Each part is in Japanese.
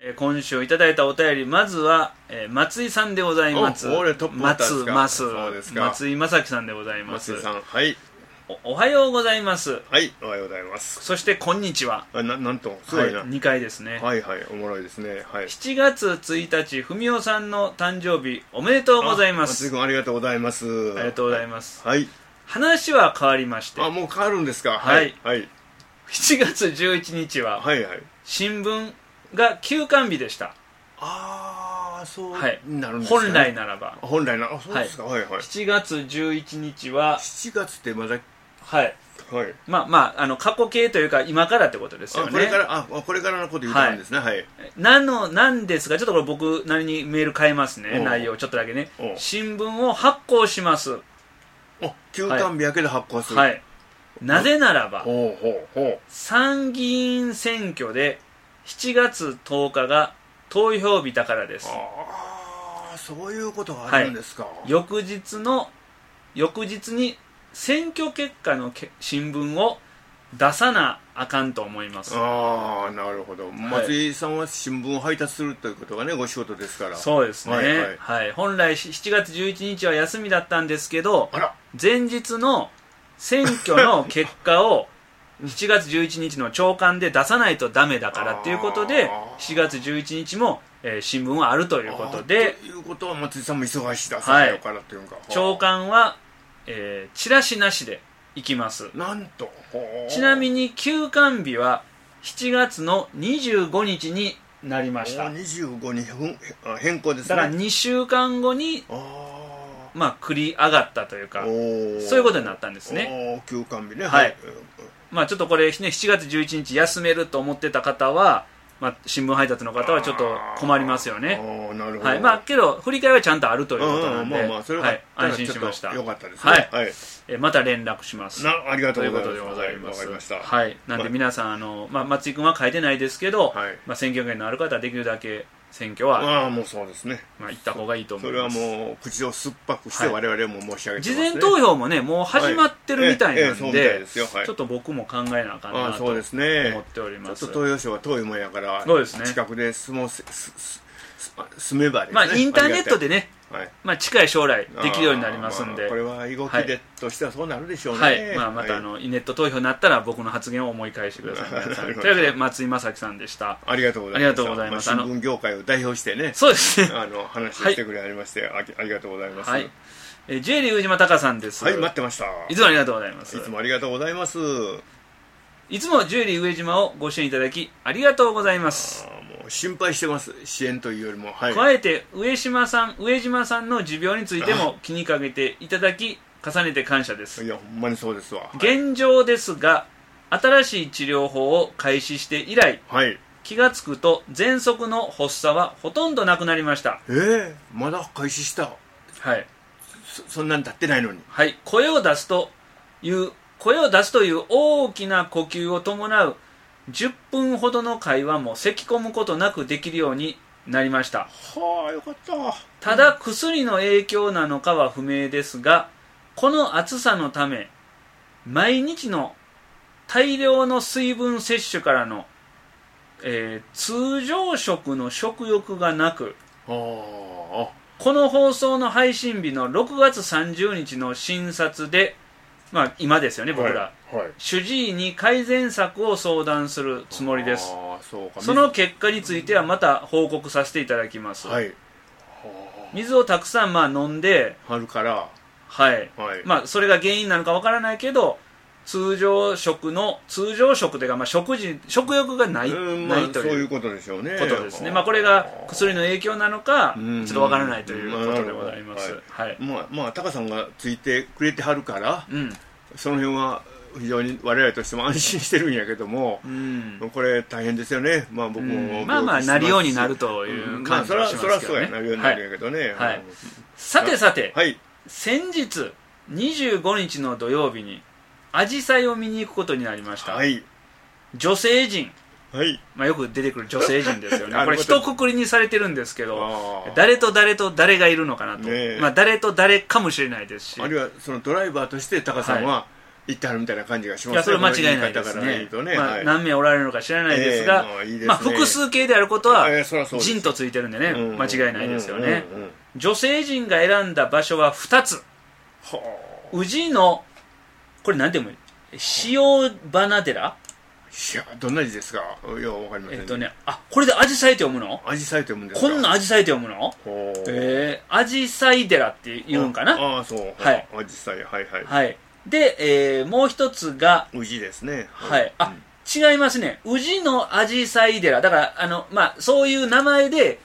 今週いただいたお便り、まずは、松井さんでございます。 俺トップバッターですか。そうですか。 松井正樹さんでございます。 松井さん、はい。 おはようございます。 はい、おはようございます。 そしてこんにちは。 なんとすごいな、 2回ですね。 はいはい、おもろいですね。はい。 7月1日、文雄さんの誕生日おめでとうございます。 松井君ありがとうございます。 ありがとうございます。 はい。 話は変わりまして。 もう変わるんですか。 はい。 はい。 7月11日は、 はいはい。 新聞が休刊日でした。 そうなるんですか、ね、本来ならば。 そうですか。はいはい。 7月11日は、 7月ってまだ、 はい。 はい。 過去形というか今からってことですよね。 これからのこと言ったんですね。はい。 なんですが、ちょっとこれ僕なりにメール変えますね。内容ちょっとだけね。新聞を発行します。 休刊日やけど発行する。 はい。なぜならば、参議院選挙で7月10日が投票日だからです。 そういうことがあるんですか。はい、 翌日に選挙結果の新聞を出さなあかんと思います。 なるほど。松井さんは新聞を配達するということがね、ご仕事ですから。 そうですね。はい。本来7月11日は休みだったんですけど、前日の選挙の結果を7月11日の朝刊で出さないとダメだからっていうことで、7月11日も、新聞はあるということで。 ということは松井さんも忙しいださよからというか。 朝刊は、チラシなしで行きます。 なんと。 ちなみに休刊日は7月の25日になりました。 25に変更ですね。 だから2週間後に繰り上がったというか、そういうことになったんですね。 休刊日ね。 はい。ちょっとこれね、7月11日休めると思ってた方は、新聞配達の方はちょっと困りますよね。 なるほど。 はい。けど振り返りはちゃんとあるということなんで、安心しました。 よかったですね。 はい。また連絡します。 ありがとうございます。 ということでございます。 わかりました。 はい。なんで皆さん松井君は書いてないですけど、選挙権のある方はできるだけ選挙はもうそうですね。 行った方がいいと思います。 それはもう口を酸っぱくして我々も申し上げてますね。 事前投票もね、もう始まってるみたいなんで、ちょっと僕も考えなあかんなと思っております。 ちょっと投票所は遠いもんやから、 そうですね。 近くで住めばですね。 インターネットでね、近い将来できるようになりますんで、 これは動きでとしてはそうなるでしょうね。 はい。またネット投票になったら僕の発言を思い返してください。というわけで松井正樹さんでした。 ありがとうございます。新聞業界を代表してね、 そうですね。 話してくれありましてありがとうございます。はい。 J リー上島隆さんです。 はい、待ってました。 いつもありがとうございます。 いつもありがとうございます。 いつもジュエリー上島をご支援いただきありがとうございます。 もう心配してます。支援というよりも、 加えて上島さんの持病についても気にかけていただき重ねて感謝です。 いや、ほんまにそうですわ。 現状ですが、新しい治療法を開始して以来、気がつくと喘息の発作はほとんどなくなりました。 まだ開始した。 はい。 そんなに経ってないのに。 はい。声を出すという大きな呼吸を伴う10分ほどの会話も咳込むことなくできるようになりました。 よかった。 ただ薬の影響なのかは不明ですが、この暑さのため毎日の大量の水分摂取からの、通常食の食欲がなく、この放送の配信日の6月30日の診察で、今ですよね、僕ら、主治医に改善策を相談するつもりです。その結果についてはまた報告させていただきます。水をたくさん飲んで春から、 それが原因なのかわからないけど、通常食というか、食欲がないというそういうことでしょうね。 ことですね。これが薬の影響なのかちょっとわからないということでございます。 タカさんがついてくれてはるから、その辺は非常に我々としても安心してるんやけども、これ大変ですよね。僕もなるようになるという感じがしますけどね。 なるようになるんやけどね。 さて、先日25日の土曜日にアジサイを見に行くことになりました。女性陣、よく出てくる女性陣ですよね。これ一括りにされてるんですけど、誰と誰と誰がいるのかなと、誰と誰かもしれないですし、 あるいはそのドライバーとしてタカさんは言ってはるみたいな感じがしますね。 いや、それは間違いないですね。何名おられるのか知らないですが、複数形であることは陣とついてるんでね、間違いないですよね。女性陣が選んだ場所は2つ。宇治の、これ何て読む？塩花寺？ いや、どんな字ですか？いや、わかりません。 これでアジサイって読むの？ アジサイって読むんですか？ こんなアジサイって読むの？アジサイ寺って言うんかな？ ああ、そう。はい。アジサイ、はいはい。 はい。で、もう一つが、 宇治ですね。 はい。違いますね。宇治のアジサイ寺。だから、そういう名前で、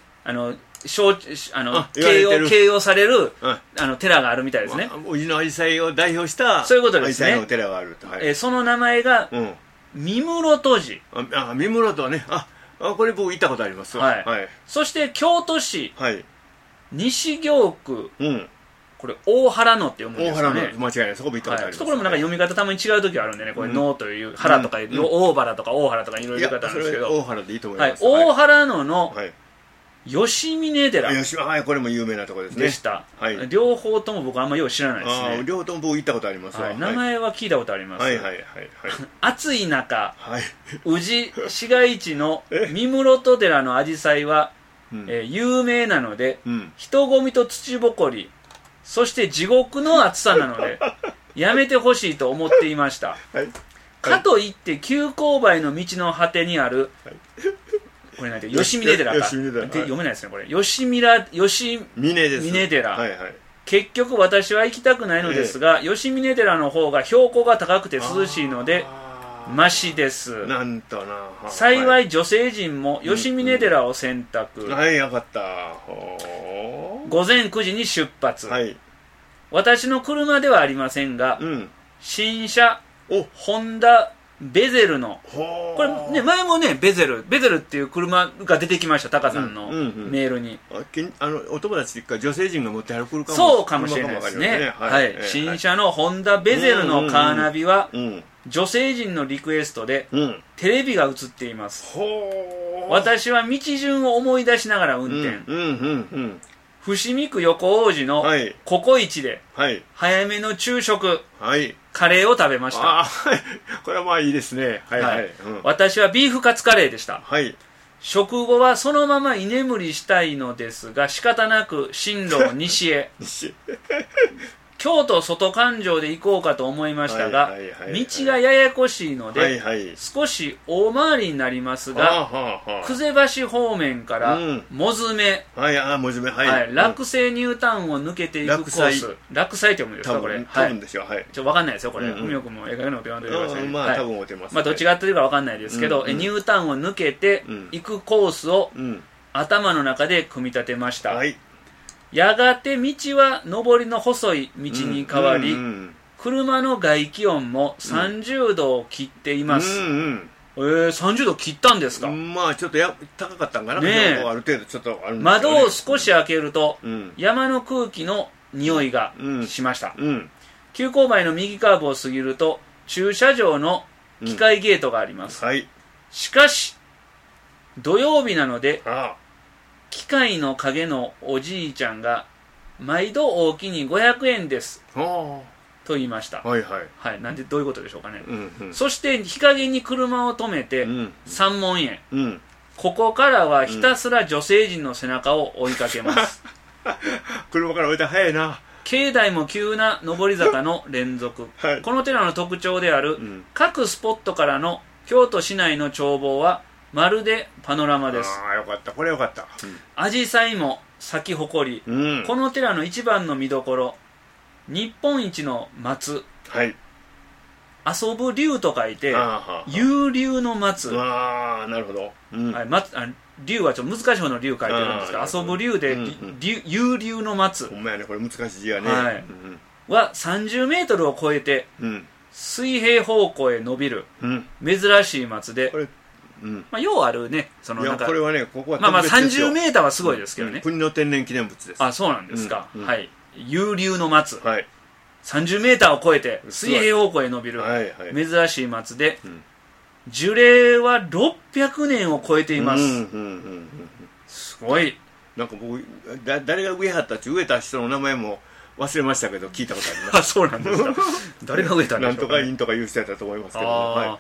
形容される、寺があるみたいですね。 宇治のアジサイを代表した、 そういうことですね。 アジサイの寺があると。 その名前が、三室戸寺。 三室戸ね。これ僕行ったことあります。 はい。そして、京都市、西京区、これ、大原野って読むんですよね。 大原野、間違いない。そこも行ったことあります。 そこもなんか読み方たまに違う時があるんでね、これ、野という、原とか、大原とか大原とかいろいろ言い方あるんですけど。 大原でいいと思います。 大原野の、吉峰寺。 これも有名なところですね。 でした。両方とも僕あんまよう知らないですね。 両方とも僕行ったことあります。 名前は聞いたことあります。暑い中、宇治市街地の三室戸寺の紫陽花は有名なので、人混みと土ぼこり、そして地獄の暑さなので、やめてほしいと思っていました。かといって急勾配の道の果てにある、これなんて吉峰寺か読めないですね、これ。吉峰寺。結局私は行きたくないのですが、吉峰寺の方が標高が高くて涼しいのでマシです。 なんとな。 幸い女性陣も吉峰寺を選択。 よかった。 午前9時に出発。私の車ではありませんが、新車ホンダベゼルの、これね、前もね、ベゼルっていう車が出てきました、タカさんのメールに。 お友達か女性陣が持って歩くかも。 そうかもしれないですね。新車のホンダベゼルのカーナビは、女性陣のリクエストで、テレビが映っています。私は道順を思い出しながら運転。伏見区横王子のココイチで、早めの昼食、カレーを食べました。 これはまあいいですね。 私はビーフカツカレーでした。食後はそのまま居眠りしたいのですが、仕方なく進路を西へ。京都外環状で行こうかと思いましたが、道がややこしいので、少し大回りになりますが、久世橋方面からもずめ、落西ニュータウンを抜けていくコース、落西って読むんですか、これ。 多分ですよ。 分かんないですよ、これ。海尾君もええ加減なこと言わんといてください。 まあ多分思ってます。 どっちがってるか分かんないですけど、ニュータウンを抜けていくコースを頭の中で組み立てました。やがて道は上りの細い道に変わり、車の外気温も30度を切っています。30度切ったんですか？ まあちょっと高かったんかな。ある程度ちょっとあるんですかね。 窓を少し開けると、山の空気の匂いがしました。急勾配の右カーブを過ぎると、駐車場の機械ゲートがあります。しかし、土曜日なので、機械の影のおじいちゃんが毎度大きに500円ですと言いました。なんでどういうことでしょうかね。そして日陰に車を止めて3万円、ここからはひたすら女性陣の背中を追いかけます。 車から降りたら早いな。 境内も急な上り坂の連続、この寺の特徴である、各スポットからの京都市内の眺望はまるでパノラマです。 よかった。これよかった。 紫陽花も咲き誇り、この寺の一番の見どころ、日本一の松、遊ぶ竜と書いて遊竜の松。 なるほど。 竜はちょっと難しい方の竜書いてるんですが、遊ぶ竜で遊竜の松。 ほんまやね、これ難しい字やね。 は30メートルを超えて水平方向へ伸びる珍しい松で、ようあるね、 これはね、ここは 30メーターはすごいですけどね。 国の天然記念物です。 そうなんですか。遊竜の松。30メーターを超えて水平方向へ伸びる珍しい松で、樹齢は600年を超えています。すごい。 なんか僕、誰が植えはったって植えた人の名前も忘れましたけど聞いたことあります。 あ、そうなんですか。誰が植えたんでしょうか、ね、 なんとかインとか言う人やったと思いますけど、はい、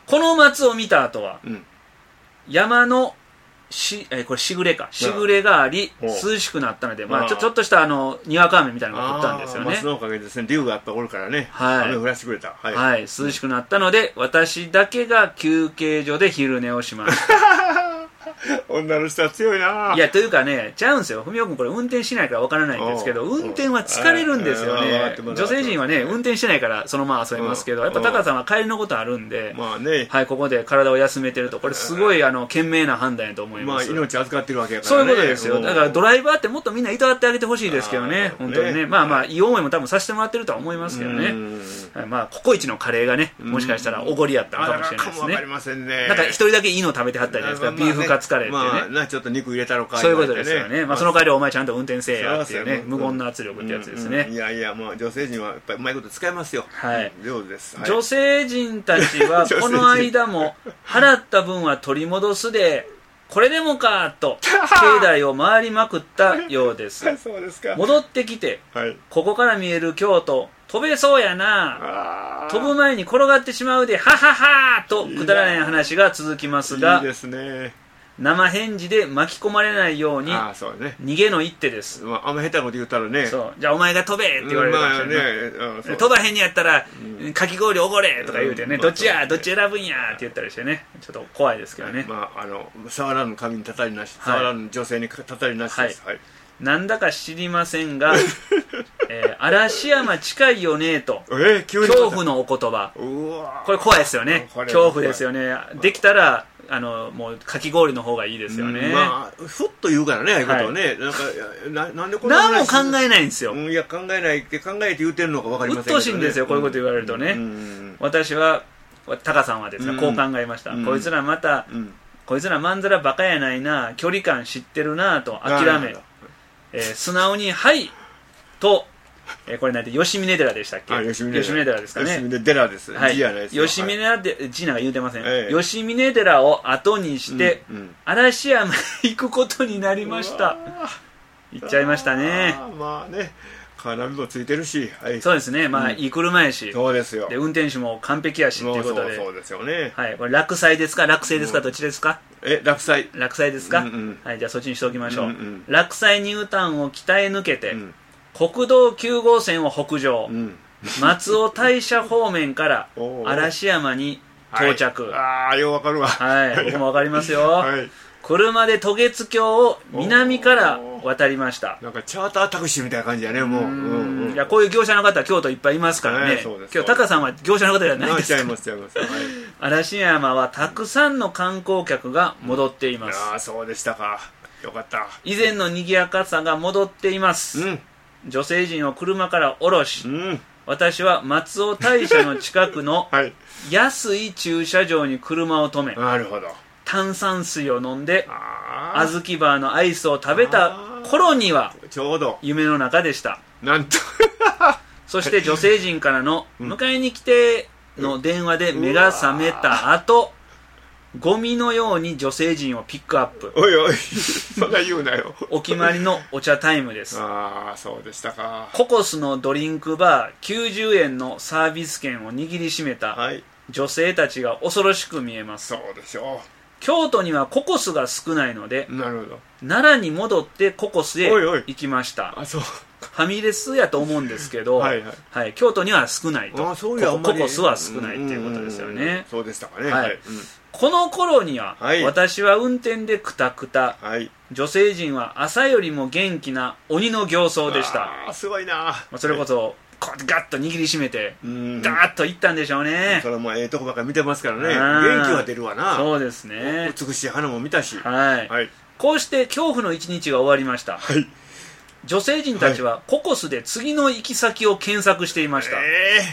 この松を見た後は、山のこれしぐれか、しぐれがあり涼しくなったので、まあ、ちょっとしたにわか雨みたいなのが降ったんですよね。 松のおかげですね。竜がやっぱおるからね、 はい、 雨降らせてくれた、 はいはい、涼しくなったので、私だけが休憩所で昼寝をしました。 女の人は強いな。 いや、というかね、ちゃうんですよ。文雄君これ運転しないからわからないんですけど、運転は疲れるんですよね。女性陣はね、運転してないからそのまま遊びますけど、やっぱタカさんは帰りのことあるんで、 まあね、 はい、ここで体を休めてると、これすごい賢明な判断やと思います。 まあ命預かってるわけやからね。 そういうことですよ。だからドライバーってもっとみんないたわってあげてほしいですけどね、本当にね。まあまあ、いい思いも多分させてもらってるとは思いますけどね。まあ、ココイチのカレーがね、もしかしたらおごりやったのかもしれないですね。 わかりませんね。 なんか一人だけいいの食べてはったじゃないですか、ビーフカツカレーってね。 ちょっと肉入れたのか、 そういうことですよね。まあその代わりお前ちゃんと運転せえやっていうね、無言の圧力ってやつですね。 いやいや、まあ女性陣はやっぱりうまいこと使いますよ。 はい。 上手です。 女性陣たちはこの間も払った分は取り戻すで、これでもかと境内を回りまくったようです。 そうですか。 戻ってきて、ここから見える京都飛べそうやな、飛ぶ前に転がってしまうではははとくだらない話が続きますが、 いいですね。 生返事で巻き込まれないように逃げの一手です。 あんま下手なこと言ったらね、 じゃあお前が飛べって言われるかもしれない。飛ばへんにやったらかき氷おごれとか言うてね、どっち選ぶんやって言ったりしてね、ちょっと怖いですけどね。 まあ触らぬ神にたたりなし、触らぬ女性にたたりなしです。 なんだか知りませんが嵐山近いよねと、恐怖のお言葉、これ怖いですよね。恐怖ですよね。できたらもうかき氷の方がいいですよね。 まあふっと言うからね、ああいうことをね、なんでこんな何も考えないんですよ。 いや、考えないって考えて言うてるのか分かりませんけどね。 うっとうしいんですよ、こういうこと言われるとね。私はタカさんはですね、こう考えました。こいつらまたこいつらまんざらバカやないな、距離感知ってるなと諦め、素直にはいと、これなんて吉峰寺でしたっけ。吉峰寺ですかね。 吉峰寺です。 吉峰寺で字なんか言うてません。吉峰寺を後にして嵐山へ行くことになりました。行っちゃいましたね。 まあね、カーナビもついてるし、 そうですね。まあいい車やし、 そうですよ。 で運転手も完璧やしっていうことで、 そうですよね。 はい。これ落西ですか落西ですか、どっちですか。 落西ですか。はい、じゃあそっちにしておきましょう。落西ニュータウンを鍛え抜けて国道9号線を北上、松尾大社方面から嵐山に到着。 ああ、ようわかるわ。 はい、僕もわかりますよ。車で渡月橋を南から渡りました。 なんかチャータータクシーみたいな感じやね、もう。 いや、こういう業者の方京都いっぱいいますからね。今日タカさんは業者の方じゃないですか。 違います。 嵐山はたくさんの観光客が戻っています。 ああ、そうでしたか。よかった。 以前の賑やかさが戻っています。女性陣を車から降ろし、私は松尾大社の近くの安い駐車場に車を止め、 なるほど、 炭酸水を飲んで小豆バーのアイスを食べた頃にはちょうど夢の中でした。 なんとそして女性陣からの迎えに来ての電話で目が覚めた後、ゴミのように女性陣をピックアップ。 おいおい、そんな言うなよ。 お決まりのお茶タイムです。 ああ、そうでしたか。 ココスのドリンクバー90円のサービス券を握りしめた女性たちが恐ろしく見えます。 そうでしょう。 京都にはココスが少ないので、 なるほど、 奈良に戻ってココスへ行きました。 あ、そう。 ファミレスやと思うんですけど、京都には少ないと。ココスは少ないっていうことですよね。 そうでしたかね。 この頃には、私は運転でクタクタ、女性陣は朝よりも元気な鬼の形相でした。 すごいな。 それこそこうガッと握りしめてダーッといったんでしょうね。 それもとこばっかり見てますからね、元気は出るわな。 そうですね。 美しい花も見たし、 こうして恐怖の一日が終わりました。女性陣たちはココスで次の行き先を検索していました。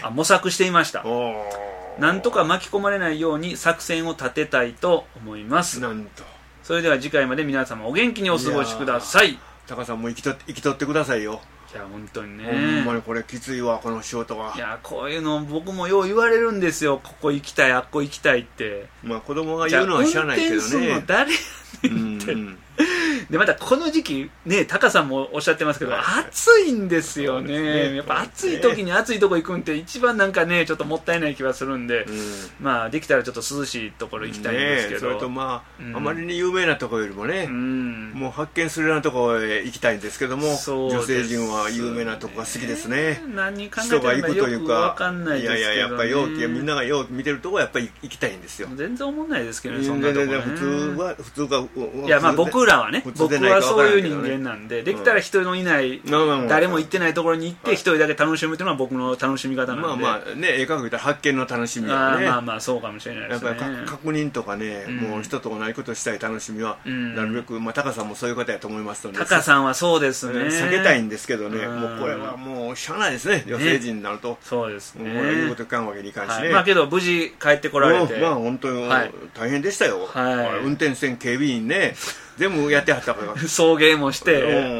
模索していました。なんとか巻き込まれないように作戦を立てたいと思います。 なんと。 それでは次回まで皆様お元気にお過ごしください。 タカさんも生き取ってくださいよ。 いや本当にね、 ほんまにこれきついわ、この仕事は。 いや、こういうの僕もよう言われるんですよ。ここ行きたい、あっこ行きたいって。 まあ子供が言うのは知らないけどね。 運転するの誰やねんってでまたこの時期ね、タカさんもおっしゃってますけど、暑いんですよね。やっぱ暑い時に暑いとこ行くんって一番なんかねちょっともったいない気はするんで、まあできたらちょっと涼しいところ行きたいんですけど、 それとまああまりに有名なところよりもね、もう発見するようなところへ行きたいんですけども、女性陣は有名なとこが好きですね。 何考えてるのかよく分かんないですけどね。 いやいや、やっぱりみんながよく見てるとこはやっぱり行きたいんですよ。 全然思んないですけどね、そんなとこね。 普通か、 いやまあ僕らはね、僕はそういう人間なんで、できたら人のいない誰も行ってないところに行って一人だけ楽しむというのは僕の楽しみ方なんで、 まあね、絵描く言ったら発見の楽しみはね、 まあそうかもしれないですね。 やっぱり確認とかね、もう人と同じことしたい楽しみはなるべく、まあタカさんもそういう方やと思いますので、 タカさんはそうですね、 避けたいんですけどね、もうこれはもうしゃあないですね、女性陣になると。 そうですね、 言うこと聞かんわけにいかんしね。 まあけど無事帰ってこられて、 まあ本当に大変でしたよ。運転船警備員ね、全部やってはったから送迎もして、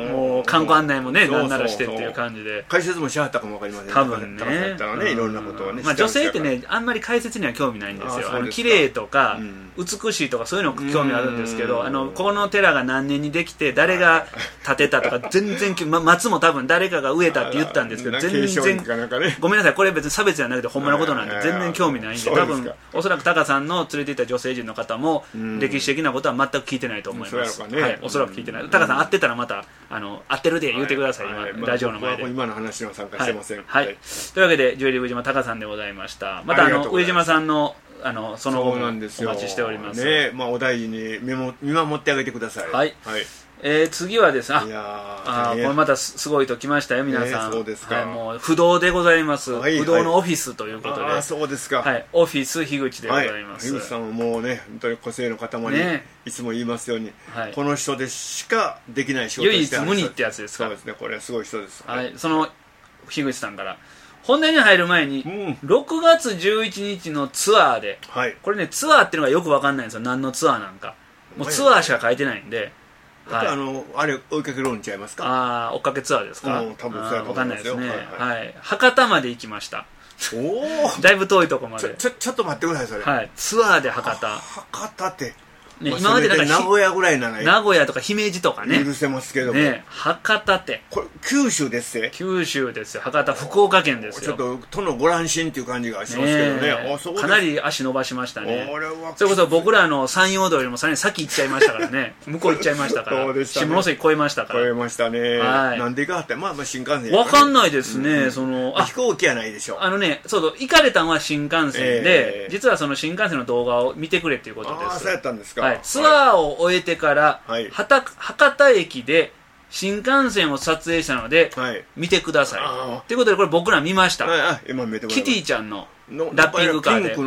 もう観光案内もねなんならしてっていう感じで、 解説もしはったかもわかりません。 多分ね、 いろんなことはね。 まあ女性ってねあんまり解説には興味ないんですよ。綺麗とか美しいとかそういうの興味あるんですけど、この寺が何年にできて誰が建てたとか全然松も多分誰かが植えたって言ったんですけど、全然ごめんなさい、これ別に差別じゃなくてほんまのことなんで全然興味ないんで、多分おそらくタカさんの連れていった女性陣の方も歴史的なことは全く聞いてないと思います。おそらく聞いてない。タカさん会ってたらまた会ってるで言ってください、今ラジオの前で。 今の話には参加してません。 というわけでジュエリー上島タカさんでございました。また上島さんのその後もお待ちしております。 まあお大事に見守ってあげてください。 はい。次はですね、これまたすごいときましたよ皆さん。 そうですか。 もう不動でございます。不動のオフィスということで。 そうですか。 はい。オフィス樋口でございます。 樋口さんはもうね、本当に個性の塊。いつも言いますように、この人でしかできない仕事をして唯一無二ってやつですか。 そうですね。これはすごい人です。 はい。その樋口さんから本題に入る前に6月11日のツアーで、これねツアーっていうのがよく分かんないんですよ。何のツアーなんか。もうツアーしか書いてないんで。 あれ追いかけろんちゃいますか。 追っかけツアーですか。 多分そうやと思いますよ。 分かんないですね。はい。博多まで行きました。だいぶ遠いとこまで。 ちょっと待ってくださいそれ。 はい。ツアーで博多。 博多って今までなんか名古屋ぐらいなら名古屋とか姫路とかね許せますけども、 博多ってこれ九州ですね。 九州ですよ。博多福岡県ですよ。 ちょっと殿ご乱心っていう感じがしますけどね。 かなり足伸ばしましたね。それこそ僕らの山陽道よりもさらに先行っちゃいましたからね。向こう行っちゃいましたから下関越えましたから。 越えましたね。なんで行かはった。まあ新幹線わかんないですね。 飛行機はないでしょ。 そう行かれたのは新幹線で、実はその新幹線の動画を見てくれっていうことです。 そうやったんですか。 ツアーを終えてから博多駅で新幹線を撮影したので見てくださいということで、これ僕ら見ました。キティちゃんのラッピングカーで、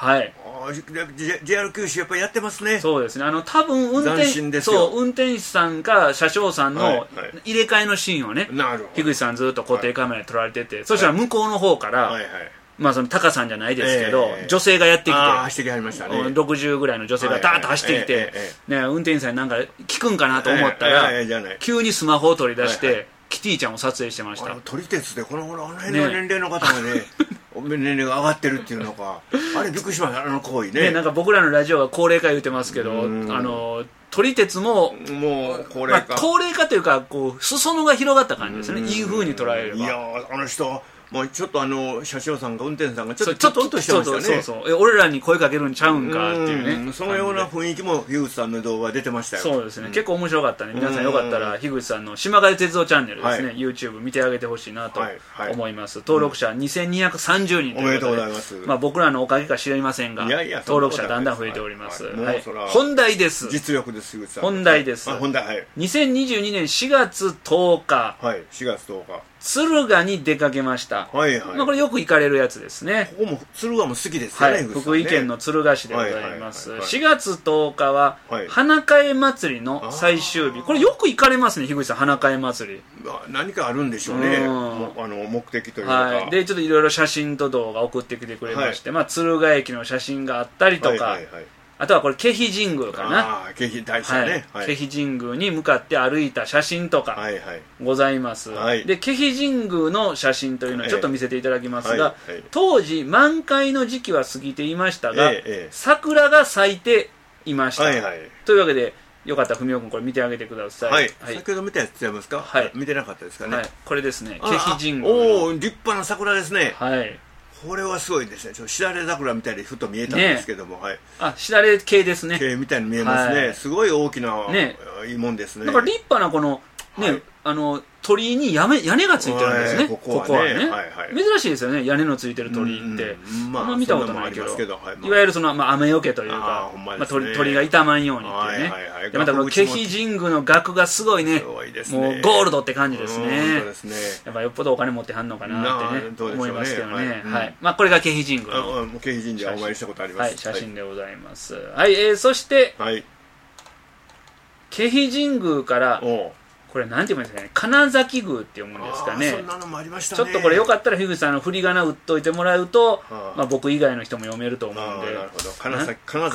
JR 九州やっぱりやってますね。 そうですね。多分運転手さんか車掌さんの入れ替えのシーンをね、樋口さんずっと固定カメラで撮られてて、そしたら向こうの方からまあそのタカさんじゃないですけど、女性がやってきて、60ぐらいの女性がダーッと走ってきて、運転手さんになんか聞くんかなと思ったら、急にスマホを取り出してキティちゃんを撮影してました。 撮り鉄でこの頃あの辺の年齢の方がね年齢が上がってるっていうのか、あれびっくりしました。行為ね。 なんか僕らのラジオは高齢化言うてますけど、撮り鉄も高齢化、 高齢化というかこう裾野が広がった感じですね。いい風に捉えれば。 いやあの人もうちょっと車掌さんか運転手さんがちょっとうっとしてましたね。 そう俺らに声かけるんちゃうんかっていうね。 そのような雰囲気も樋口さんの動画出てましたよ。 そうですね。結構面白かったね。皆さんよかったら樋口さんの島影鉄道チャンネルですね、YouTube 見てあげてほしいなと思います。登録者2230人ということで、おめでとうございます。まあ僕らのおかげか知りませんが、登録者だんだん増えております。本題です。 実力です。樋口さん本題です。2022年4月10日、 4月10日敦賀に出かけました。これよく行かれるやつですね。 ここも敦賀も好きですよね。 福井県の敦賀市でございます。4月10日は花替祭りの最終日。これよく行かれますね、樋口さん。花替祭り何かあるんでしょうね、目的というか。 でちょっといろいろ写真と動画送ってきてくれまして、敦賀駅の写真があったりとか、あとはこれ気比神宮かな。 気比大社ね。 気比神宮に向かって歩いた写真とかございます。で気比神宮の写真というのをちょっと見せていただきますが、当時満開の時期は過ぎていましたが、桜が咲いていました。というわけでよかったら文雄君これ見てあげてください。 はい、先ほど見たやつ違いますか？ はい、 見てなかったですかね。 これですね、気比神宮。 おお、立派な桜ですね。 はい、 これはすごいですね。ちょっとしだれ桜みたいにふと見えたんですけども、はい。 しだれ系ですね。 系みたいに見えますね。すごい大きな、いいもんですね。 だから立派なこのね、鳥居に屋根がついてるんですね。ここはね。珍しいですよね、屋根のついてる鳥居って。あんま見たことないけど、いわゆるその雨よけというか、鳥が傷まんようにっていうね。でまたこの気比神宮の額がすごいね、もうゴールドって感じですね。やっぱよっぽどお金持ってはんのかなってね、思いますけどね。これが気比神宮の気比神社お参りしたことあります。 写真でございます。はい、そして気比神宮からこれなんて読むんですかね、金崎宮って読むんですかね。 そんなのもありましたね。 ちょっとこれよかったら樋口さん振り仮名打っといてもらうと、僕以外の人も読めると思うんで。 なるほど。金崎です。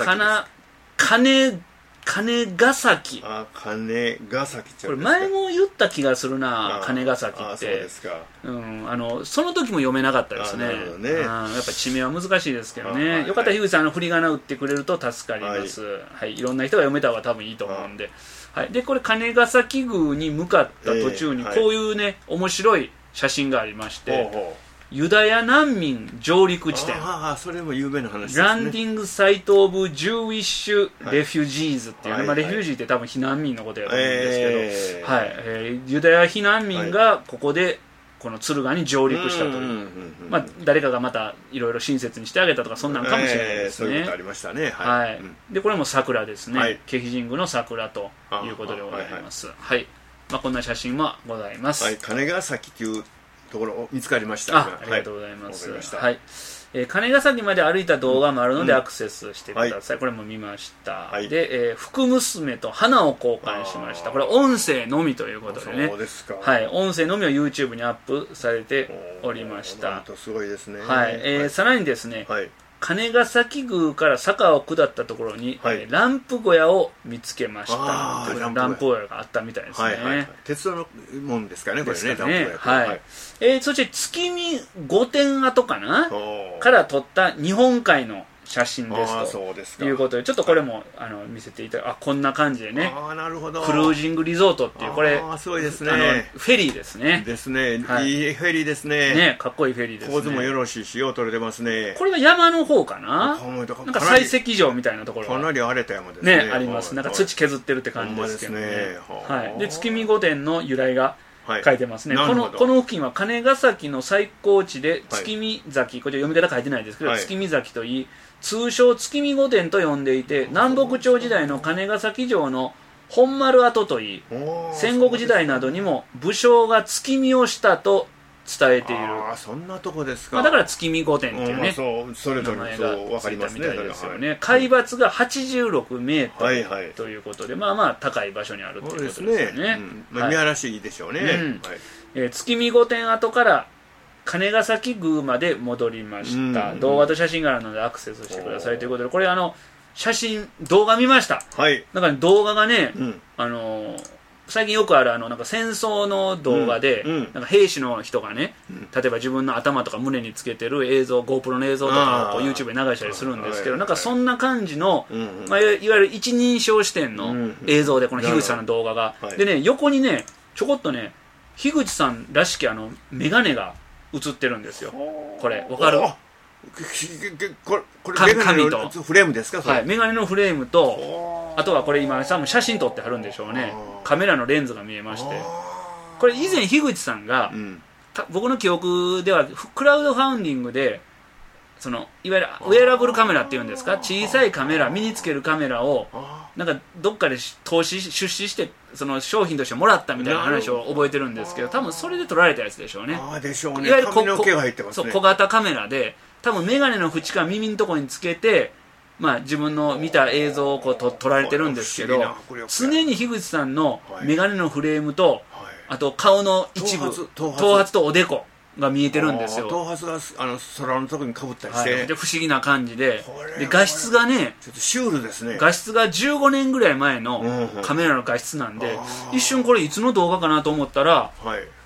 金ヶ崎。 金ヶ崎ってこれ前も言った気がするな、金ヶ崎って。 そうですか。 その時も読めなかったですね。やっぱ地名は難しいですけどね。よかったら樋口さん振り仮名打ってくれると助かります。はい、いろんな人が読めた方が多分いいと思うんで。はい、でこれ金ヶ崎宮に向かった途中にこういうね、面白い写真がありまして、ユダヤ難民上陸地点、 それも有名な話ですね。 ランディングサイト・オブ・ジューイッシュ・レフュジーズっていうね、レフュージーって多分避難民のことやと思うんですけど、ユダヤ避難民がここでこの敦賀に上陸したという、誰かがまたいろいろ親切にしてあげたとかそんなのかもしれないですね。 そういうことありましたね。 でこれも桜ですね、気比神宮の桜ということでございます。こんな写真もございます。 金ヶ崎というところ見つかりました。 ありがとうございます。金ヶ崎まで歩いた動画もあるのでアクセスしてください。これも見ました。で、福娘と花を交換しました。これ音声のみということでね。音声のみを YouTube にアップされておりました。 すごいですね。 さらにですね、金ヶ崎宮から坂を下ったところに、ランプ小屋を見つけました。ランプ小屋があったみたいですね。 鉄道のもんですかね、これね。 そして月見御殿跡かなから撮った日本海の写真ですということで、ちょっとこれも見せていただこんな感じでね、クルージングリゾートっていう、これすごいですね、 フェリーですね。 いいフェリーですね。 かっこいいフェリーですね。 構図もよろしいし、よう撮れてますね。 これは山の方かな、なんか採石場みたいなところがかなり荒れた山ですね。 あります。なんか土削ってるって感じですけどね。で月見御殿の由来が書いてますね。この付近は金ヶ崎の最高地で月見崎、これ読み方書いてないですけど、月見崎といい、通称月見御殿と呼んでいて、南北朝時代の金ヶ崎城の本丸跡といい、戦国時代などにも武将が月見をしたと伝えている。 そんなとこですか。 だから月見御殿っていうね、 それぞれ分かりますね。海抜が86メートルということで、高い場所にあるということですよね。 見晴らしいいでしょうね。 月見御殿跡から金ヶ崎宮まで戻りました。動画と写真があるのでアクセスしてくださいということで、これ写真動画見ました。なんか動画がね、最近よくあるなんか戦争の動画で、なんか兵士の人がね、例えば自分の頭とか胸につけてる映像、GoPro の映像とかをこう YouTube で流したりするんですけど、なんかそんな感じの、いわゆる一人称視点の映像で、この樋口さんの動画が。でね、横にね、ちょこっとね、樋口さんらしきメガネが映ってるんですよ。これ、わかる？ これメガネのフレームですか？ メガネのフレームと、あとはこれ今多分写真撮ってはるんでしょうね。カメラのレンズが見えまして、これ以前樋口さんが、僕の記憶ではクラウドファウンディングでいわゆるウェアラブルカメラっていうんですか、小さいカメラ、身につけるカメラをなんかどっかで出資して商品としてもらったみたいな話を覚えてるんですけど、多分それで撮られたやつでしょうね。いわゆる小型カメラで、多分メガネの縁か耳のところにつけて、自分の見た映像を撮られてるんですけど、常に樋口さんのメガネのフレームと、あと顔の一部、頭髪とおでこが見えてるんですよ。 頭髪が空のところにかぶったりして、 で不思議な感じで、画質がね、 ちょっとシュールですね。 画質が15年ぐらい前のカメラの画質なんで、一瞬これいつの動画かなと思ったら、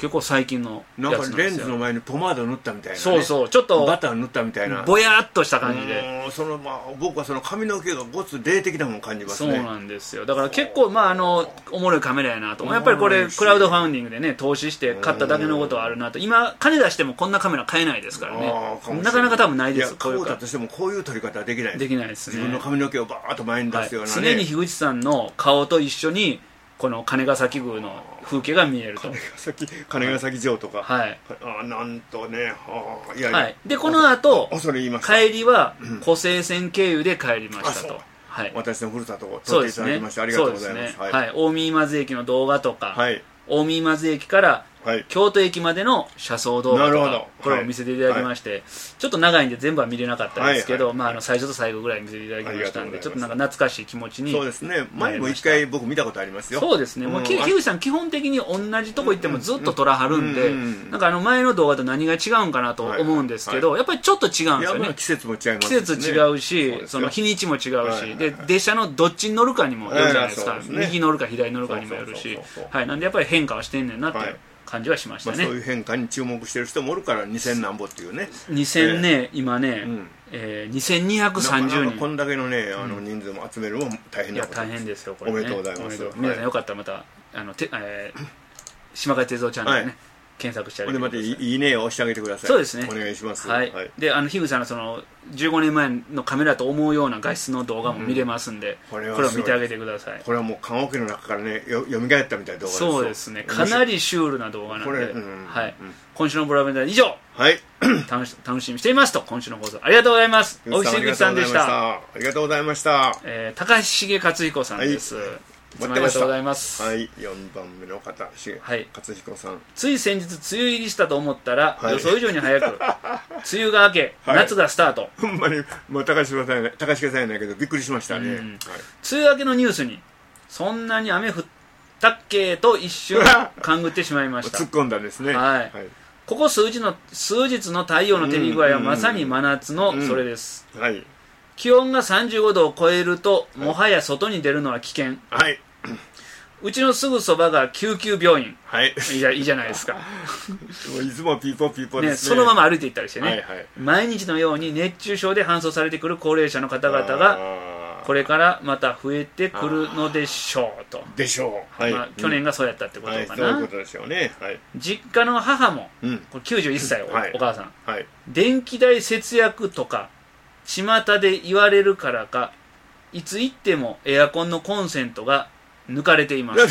結構最近のなんかレンズの前にポマード塗ったみたいな、ね、 そうそう、ちょっとバター塗ったみたいな、 ぼやっとした感じで、 僕はその髪の毛がごつ霊的なものを感じますね。 そうなんですよ。だから結構おもろいカメラやなと。やっぱりこれクラウドファウンディングでね投資して買っただけのことはあるなと。今金出してもこんなカメラ買えないですからね。なかなか多分ないです。 買おうだとしてもこういう撮り方はできないです。 できないですね。 自分の髪の毛をバーッと前に出すようなね、 常に樋口さんの顔と一緒にこの金ヶ崎宮の風景が見えると。 金ヶ崎城とか、 はい、 なんとね、 いやいや、はい、でこの後それ言いました。 帰りは湖西線経由で帰りましたと。 はい、私のふるさとを撮っていただきまして、ありがとうございます。 はい、近江今津駅の動画とか、 はい、 近江今津駅から京都駅までの車窓動画とか、これを見せていただきまして、ちょっと長いんで全部は見れなかったですけど、最初と最後ぐらい見せていただきましたんで、ちょっとなんか懐かしい気持ちに。 そうですね、前も一回僕見たことありますよ。 そうですね、もう樋口さん基本的に同じとこ行ってもずっと撮らはるんで、なんか前の動画と何が違うんかなと思うんですけど、やっぱりちょっと違うんですよね。 季節も違いますね。 季節違うし、その日にちも違うし、で電車のどっちに乗るかにもよるじゃないですか。右乗るか左乗るかにもよるし、なんでやっぱり変化はしてんねんなっていう感じはしましたね。 そういう変化に注目してる人もおるから2000何歩っていうね。 2000ね、今ね、2230人。 こんだけのね、人数も集めるのも大変なことです。 大変ですよ、これね。 おめでとうございます。 皆さんよかったらまた、島倉哲夫チャンネルね、検索してあげてください。 でまたいいねを押してあげてください。 そうですね。 お願いします。 はい。で、樋口さんのその15年前のカメラと思うような画質の動画も見れますんで、これを見てあげてください。 これはもう棺桶の中からね、蘇ったみたいな動画です。 そうですね。かなりシュールな動画なんで、はい。今週のブラベンダー以上。はい。楽しみにしていますと、今週の放送ありがとうございます。大石樋口さんでした。 ありがとうございました。 高橋重勝彦さんです。ありがとうございます。 はい、4番目の方、勝彦さん。 つい先日梅雨入りしたと思ったら、予想以上に早く梅雨が明け、夏がスタート。 ほんまにもう高橋さんやないけどびっくりしましたね。 梅雨明けのニュースにそんなに雨降ったっけと一瞬勘ぐってしまいました。 突っ込んだんですね。 はい。ここ数日の太陽の照り具合はまさに真夏のそれです。はい。気温が35度を超えると、もはや外に出るのは危険。はい。うちのすぐそばが救急病院。はい。いいじゃないですか。 いつもピーポーピーポーですね。 そのまま歩いていったりしてね。毎日のように熱中症で搬送されてくる高齢者の方々が、これからまた増えてくるのでしょうと。 でしょう。はい。 去年がそうやったってことかな。 そういうことでしょうね。はい。 実家の母も、これ91歳お母さん。はい。電気代節約とか、巷で言われるからか、いつ行ってもエアコンのコンセントが抜かれています。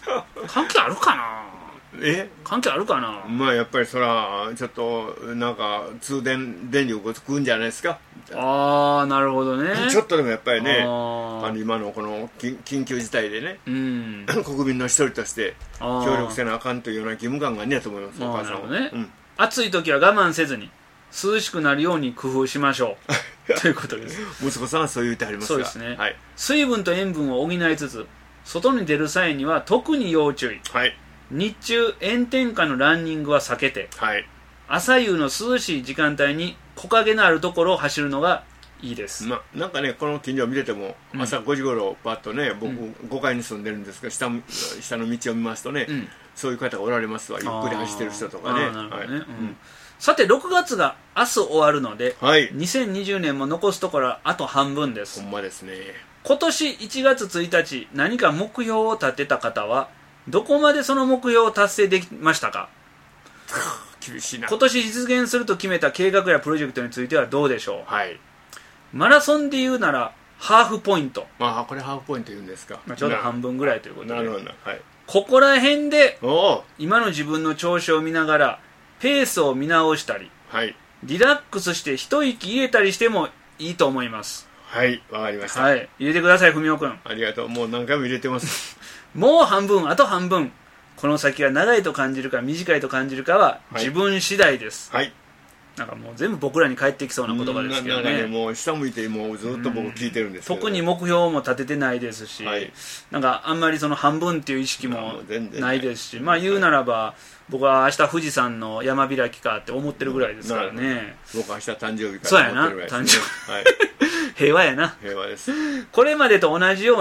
関係あるかな。関係あるかな。 まあやっぱりそらちょっとなんか通電力を食うんじゃないですか。 ああ、なるほどね。 ちょっとでもやっぱりね、今のこの緊急事態でね、国民の一人として協力せなあかんというような義務感がねと思います。お母さんはね。 暑い時は我慢せずに涼しくなるように工夫しましょうということです。 息子さんはそう言ってありますが、 そうですね。水分と塩分を補いつつ外に出る際には特に要注意。日中炎天下のランニングは避けて、朝夕の涼しい時間帯に木陰のあるところを走るのがいいです。 なんかね、この近所を見てても、朝5時頃パッとね、僕5階に住んでるんですが、下の道を見ますとね、そういう方がおられますわ。ゆっくり走ってる人とかね。 さて6月が明日終わるので、2020年も残すところあと半分です。 ほんまですね。 今年1月1日何か目標を立てた方はどこまでその目標を達成できましたか。 厳しいな。 今年実現すると決めた計画やプロジェクトについてはどうでしょう。マラソンで言うならハーフポイント。 これハーフポイント言うんですか。 ちょうど半分ぐらいということで、 なるほど、 ここら辺で今の自分の調子を見ながらペースを見直したり、リラックスして一息入れたりしてもいいと思います。 はい、わかりました。 入れてください、文雄君。 ありがとう。もう何回も入れてます。 もう半分、あと半分。この先が長いと感じるか短いと感じるかは自分次第です。なんかもう全部僕らに返ってきそうな言葉ですけどね。 もう下向いてもうずっと僕聞いてるんですけど、 特に目標も立ててないですし、なんかあんまりその半分っていう意識もないですし、言うならば僕は明日富士山の山開きかって思ってるぐらいですからね。 僕は明日誕生日から。そうやな、誕生日。平和やな。 平和です。 これまでと同じように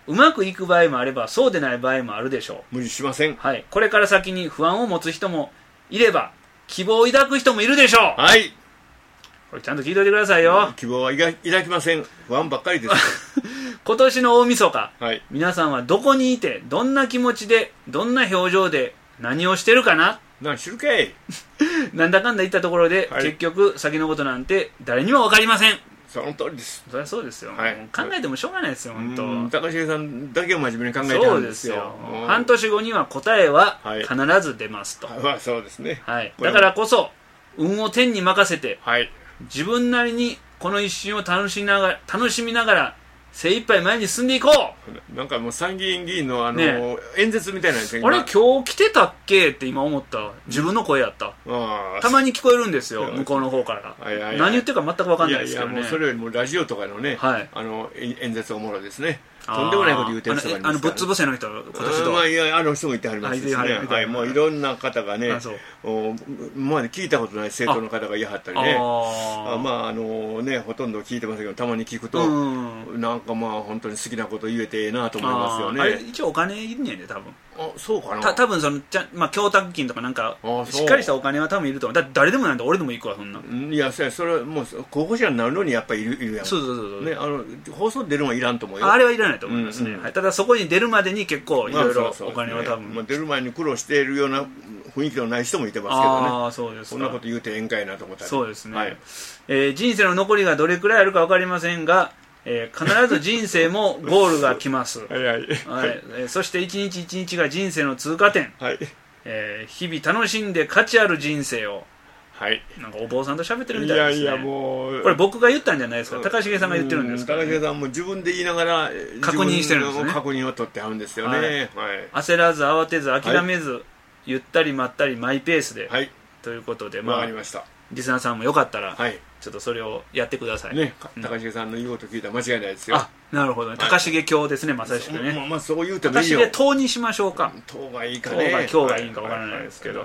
うまくいく場合もあればそうでない場合もあるでしょう。無理しません。 はい、これから先に不安を持つ人もいれば希望を抱く人もいるでしょう。 はい、 これちゃんと聞いといてくださいよ。 希望は抱きません。不安ばっかりです今年の大晦日、 はい、 皆さんはどこにいてどんな気持ちでどんな表情で何をしてるかな。 何しるかいなんだかんだ言ったところで、 はい、 結局先のことなんて誰にも分かりません。 その通りです。 そりゃそうですよ、 はい、 考えてもしょうがないですよ本当。 高重さんだけを真面目に考えてるんですよ。 そうですよ。半年後には答えは必ず出ますと、 はい、そうですね、 はい、だからこそ運を天に任せて、 はい、 自分なりにこの一瞬を楽しみながら精一杯前に進んでいこう。なんかもう参議院議員のね、演説みたいなんですよ。 あれ今日来てたっけって今思った。自分の声やった。たまに聞こえるんですよ向こうの方から。何言ってるか全く分かんないですけどね。 いやいやもうそれよりもラジオとかのね、はい、演説おもろいですね。とんでもないこと言うてる人がいますから、 ぶっつぶせの人今年と、 いや人もいてはりますしね、はい、もういろんな方がね、今まで聞いたことない政党の方が言いはったりね、ほとんど聞いてませんけど、たまに聞くと、なんかまあ本当に好きなこと言えてええなと思いますよね。 あれ一応お金いるんやね多分。 そうかな。 多分その供託金とかなんかしっかりしたお金は多分いると思う。だって誰でもなんで俺でも行くわそんな。 いやそれはもう候補者になるのにやっぱりいるやん。 そうね、 放送出るのはいらんと思うよ。 あれはいらないと思いますね、はい、ただそこに出るまでに結構いろいろお金は多分、 出る前に苦労しているような雰囲気のない人もいてますけどね。 そうです。 そんなこと言うてええんかいなと思ったら。 そうですね、 はい、 人生の残りがどれくらいあるか分かりませんが、必ず人生もゴールが来ますそして一日一日が人生の通過点、 はい、 日々楽しんで価値ある人生を、 はい、 なんかお坊さんと喋ってるみたいですね。 いやもうこれ僕が言ったんじゃないですか。高重さんが言ってるんですか、ね、 高重さんも自分で言いながら確認してるんですね。 確認を取ってはるんですよね、はいはい、 焦らず慌てず諦めず、ゆったりまったりマイペースで、ということで、 わかりました。 リスナーさんもよかったら、ちょっとそれをやってくださいね。高重さんの言うこと聞いたら間違いないですよ。 なるほどね。高重教ですね、まさしくね。 そう言うてもいいよ。 高重党にしましょうか。 党がいいかね。 今日がいいかわからないですけど。はい、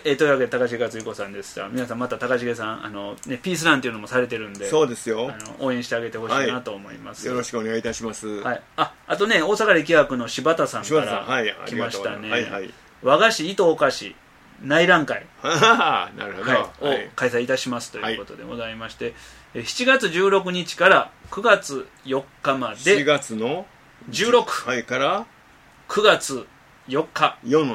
というわけで高重克彦さんでした。皆さんまた高重さんピースランっていうのもされてるんで、 そうですよ。 応援してあげてほしいなと思います。 よろしくお願いいたします。 はい。あとね、大阪力学の柴田さんから来ましたね。和菓子糸お菓子内覧会なるほど、 を開催いたしますということでございまして、7月16日から9月4日まで 7月の 16、 から 9月4日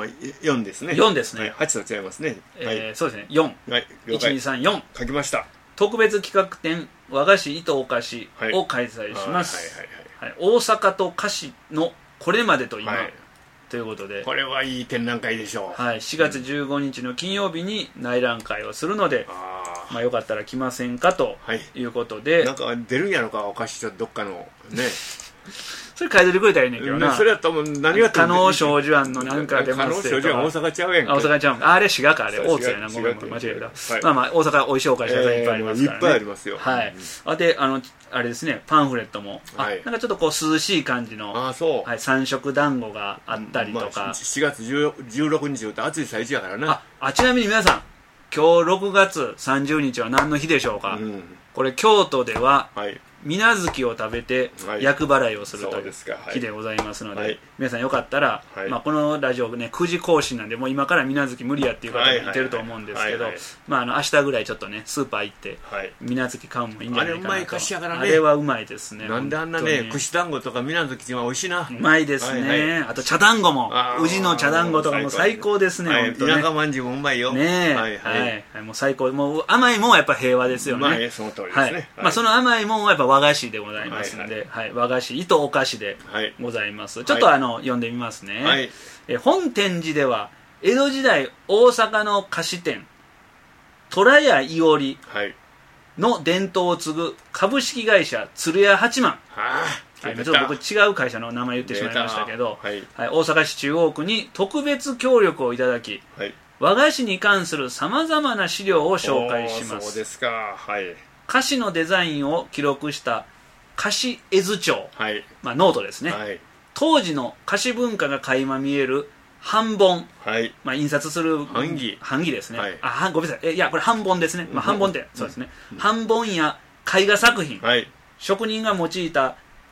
4ですね。 4ですね。 8と違いますね。 そうですね。4、1234 書きました。 特別企画展和菓子糸お菓子を開催します。大阪と菓子のこれまでと今、ということで、 これはいい展覧会でしょう。 4月15日の金曜日に内覧会をするので、よかったら来ませんかということで、 なんか出るんやろか、お菓子どっかのね。 それ書いててくれたらいいねんけどな。 それやったら何が加納少女庵のなんか出ますよ。加納少女庵大阪ちゃうやんか。 大阪ちゃう。あれ滋賀か、あれ大津やな。ごめん間違えた。大阪美味しいお菓子屋さんいっぱいありますからね。 いっぱいありますよ。 はい。であれですね、パンフレットもなんかちょっとこう涼しい感じの三色団子があったりとか。 7月16日って暑い最中やからな。 ちなみに皆さん、今日6月30日は何の日でしょうか。これ京都では水無月を食べて厄払いをするという日でございますので、皆さんよかったら、このラジオね9時更新なんで、もう今から水無月無理やっていう方もいてると思うんですけど、明日ぐらいちょっとねスーパー行って水無月買うのもいいんじゃないかなと。 あれうまい菓子やからね。 あれはうまいですね。 なんであんなね串団子とか水無月は美味しいな。 うまいですね。あと茶団子も、宇治の茶団子とかも最高ですね。 田舎まんじゅうもうまいよね。もう最高。もう甘いもんはやっぱ平和ですよね。 その通りですね。 その甘いもんはやっぱ和菓子でございますので、和菓子糸お菓子でございます。ちょっと読んでみますね。本展示では江戸時代大阪の菓子店虎屋伊織の伝統を継ぐ株式会社鶴屋八幡、ちょっと僕違う会社の名前言ってしまいましたけど、大阪市中央区に特別協力をいただき、和菓子に関するさまざまな資料を紹介します。 そうですか。 菓子のデザインを記録した菓子絵図帳、ノートですね。当時の菓子文化が垣間見える版本、印刷する版木ですね。ごめんなさい。いやこれ版本ですね。版本ってそうですね。版本や絵画作品、職人が用いた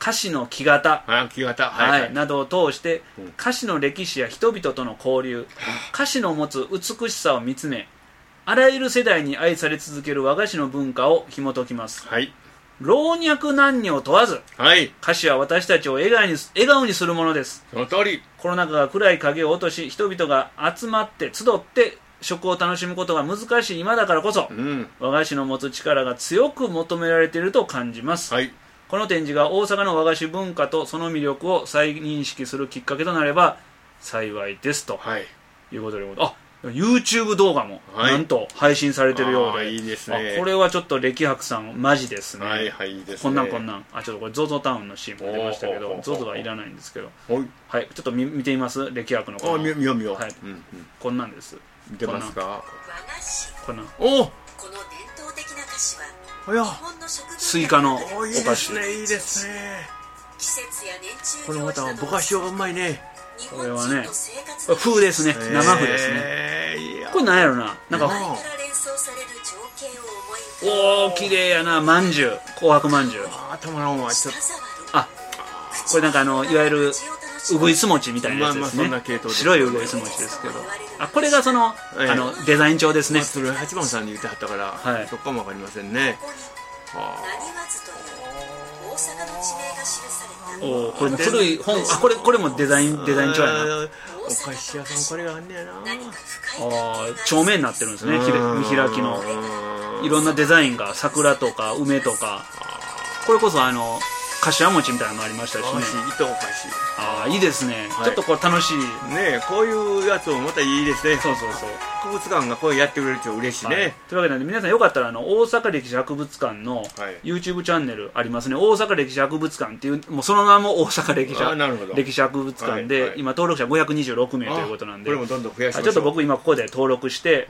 菓子の木型、などを通して、菓子の歴史や人々との交流、菓子の持つ美しさを見つめ、あらゆる世代に愛され続ける和菓子の文化を紐解きます。老若男女問わず、菓子は私たちを笑顔にするものです。 その通り。 コロナ禍が暗い影を落とし、人々が集まって集って食を楽しむことが難しい今だからこそ、和菓子の持つ力が強く求められていると感じます。この展示が大阪の和菓子文化とその魅力を再認識するきっかけとなれば幸いですと、いうことで、YouTube 動画もなんと配信されてるようで、 いいですね。 これはちょっと歴博さんマジですね。 いいですね。 こんなんちょっとこれ ZOZO タウンのシーンも出ましたけど、 ZOZO はいらないんですけど、ちょっと見てみます。歴博のこの見よう見よう。 こんなんです。 見てますか。 こんなん。 この伝統的な菓子は日本の食文化スイカのお菓子。 いいですね。 季節や年中このまたぼかしがうまいね。 これはね、風ですね。生風ですね。これなんやろな。なんか綺麗やな。まんじゅう、紅白まんじゅう。 頭のままちょっと。 これなんかいわゆるうぐいす餅みたいなやつですね。白いうぐいす餅ですけど、これがそのデザイン帳ですね。 それ八幡さんに言ってはったから、そっかもわかりませんね。 これも古い本、これもデザイン帳やな。 お菓子屋さんこれがあんねやな。 帳面になってるんですね。見開きのいろんなデザインが桜とか梅とか、これこそ柏餅みたいなのもありましたしね。 糸お菓子。 いいですね。ちょっとこう楽しいね。こういうやつもまたいいですね。 そう博物館がこうやってくれると嬉しいね。 というわけなんで皆さんよかったら大阪歴史博物館の YouTube チャンネルありますね。大阪歴史博物館っていう、もうその名も大阪歴史博物館で、今登録者526名ということなんで、 これもどんどん増やしましょう。 ちょっと僕今ここで登録して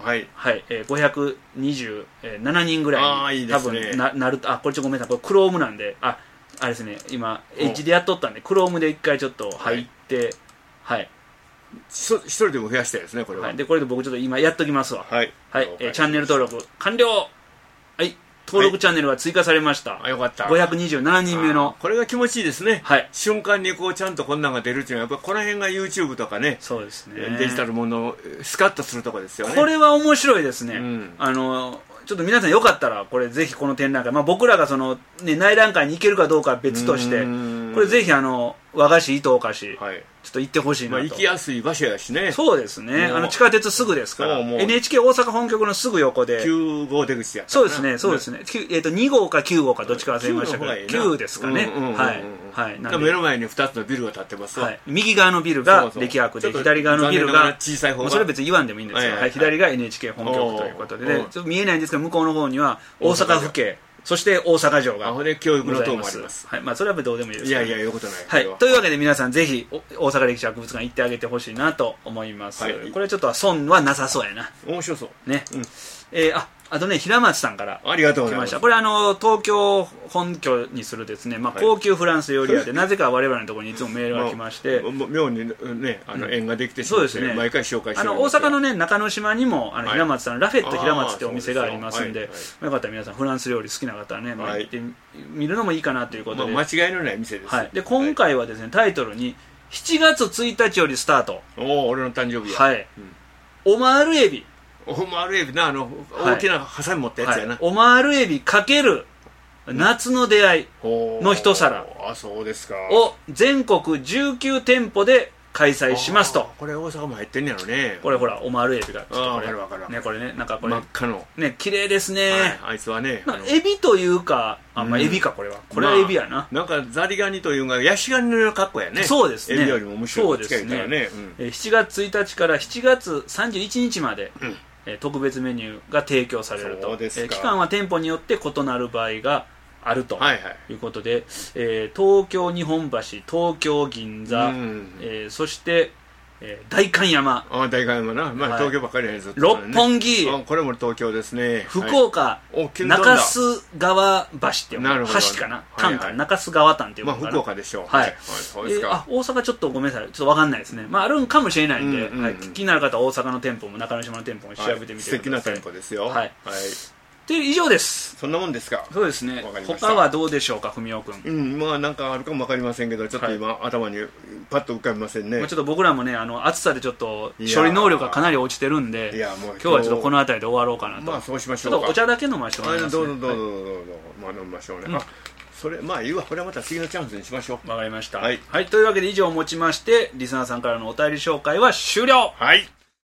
527人ぐらいに多分なると。これごめんなさい、これ Chrome なんで、あれですね、今エッジでやっとったんで Chrome で一回ちょっと入って一人でも増やしたいですね、これは。 でこれで僕ちょっと今やっときますわ。チャンネル登録完了。登録チャンネルが追加されました。 よかった。 527人目の。 これが気持ちいいですね。瞬間にこうちゃんとこんなんが出るっていうのは、やっぱこの辺が YouTube とかね、 そうですね、 デジタルものをスカッとするとこですよね。 これは面白いですね。ちょっと皆さんよかったらこれぜひこの展覧会、僕らが内覧会に行けるかどうかは別として、これぜひ和菓子糸お菓子、ちょっと行ってほしいなと。 行きやすい場所やしね。 そうですね。地下鉄すぐですから、NHK 大阪本局のすぐ横で 9号出口や。 そうですね。2号か9号かどっちか忘れましたけど、9ですかね。 目の前に2つのビルが建ってます。 右側のビルが歴博で、左側のビルが小さい方が、 それは別に言わんでもいいんですよ。左が NHK 本局ということで、ちょっと見えないんですけど、向こうの方には大阪府警、そして大阪城が教育の塔もあります。 それはどうでもいいです。 いやよことない。 というわけで皆さんぜひ大阪歴史博物館行ってあげてほしいなと思います。これちょっと損はなさそうやな。 面白そうね。あとね、平松さんからありがとうございました。 これ東京本拠にするですね、高級フランス料理屋で、なぜか我々のところにいつもメールが来まして、 妙にね縁ができてしまって毎回紹介してるんです大阪のね中之島にも平松さんラフェット平松ってお店がありますんで、よかったら皆さんフランス料理好きな方はね行ってみるのもいいかなということで、 間違いのない店です。 で今回はですねタイトルに7月1日よりスタート。 俺の誕生日や。 オマールエビ。 オマールエビな、大きなハサミ持ったやつやな。 オマールエビ×夏の出会いの一皿を全国19店舗で開催しますと。 これ大阪も入ってんねやろね。 これほらオマールエビが分かる分かるね。これね、なんかこれ真っ赤のね、綺麗ですね。 あいつはねエビというか、エビか。これはエビやな。 なんかザリガニというかヤシガニの格好やね。 そうですね。 エビよりもむしろ近いからね。 7月1日から7月31日まで特別メニューが提供されると。期間は店舗によって異なる場合があるということで、東京日本橋、東京銀座、そして代官山、 代官山な、東京ばっかりやね。ずっと六本木、 これも東京ですね。 福岡、中洲川橋っていう橋かな、丹か中洲川丹っていうのかな。 福岡でしょう。 大阪ちょっとごめんなさい、ちょっと分かんないですね。あるんかもしれないんで、気になる方は大阪の店舗も中之島の店舗も調べてみてください。 素敵な店舗ですよ。 で以上です。 そんなもんですか。 そうですね。他はどうでしょうか、文雄君。 まあなんかあるかも分かりませんけど、ちょっと今、頭にパッと浮かびませんね。 ちょっと僕らもね、暑さでちょっと処理能力がかなり落ちてるんで、今日はちょっとこの辺りで終わろうかなと。 まあそうしましょうか。 ちょっとお茶だけ飲ませてもらいますね。 どうぞ、まあ飲みましょうね。それまあいいわ、これはまた次のチャンスにしましょう。 わかりました。はい、というわけで以上をもちましてリスナーさんからのお便り紹介は終了。 はい。